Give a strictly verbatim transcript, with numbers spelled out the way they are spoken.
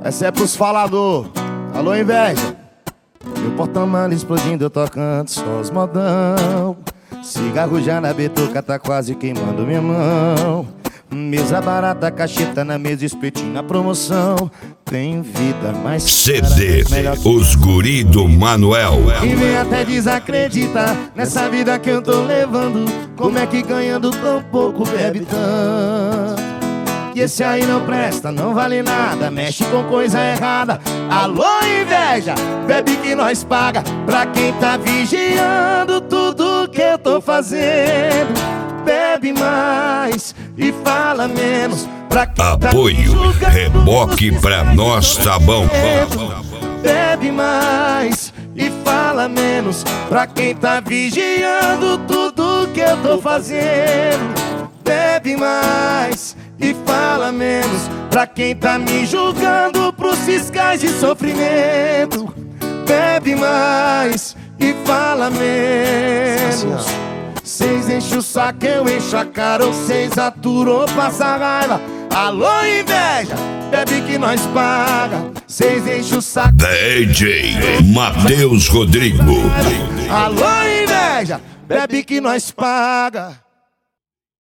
Essa é pros falador. Alô, inveja. Meu porta-mala explodindo, eu tocando só os modão. Cigarro já na bituca, tá quase queimando minha mão. Mesa barata, cacheta na mesa, espetinho na promoção. Tem vida mais C D Os Guri do Manuel. E vem até desacreditar nessa vida que eu tô levando. Como é que ganhando tão pouco bebe tanto? E esse aí não presta, não vale nada, mexe com coisa errada. Alô, inveja, bebe que nós paga. Pra quem tá vigiando tudo que eu tô fazendo. Bebe mais e fala menos. Pra quem Apoio, tá reboque pra nós, tá bom? Bebe mais e fala menos. Pra quem tá vigiando tudo que eu tô fazendo. Bebe mais e fala menos. Pra quem tá me julgando pros fiscais de sofrimento. Bebe mais e fala menos. Cês enchem o saco, eu encho a cara. Ou cês aturou, passa raiva. Alô, inveja, bebe que nós paga. Cês enchem o saco. D J Matheus Rodrigo. Alô, inveja, bebe que nós paga.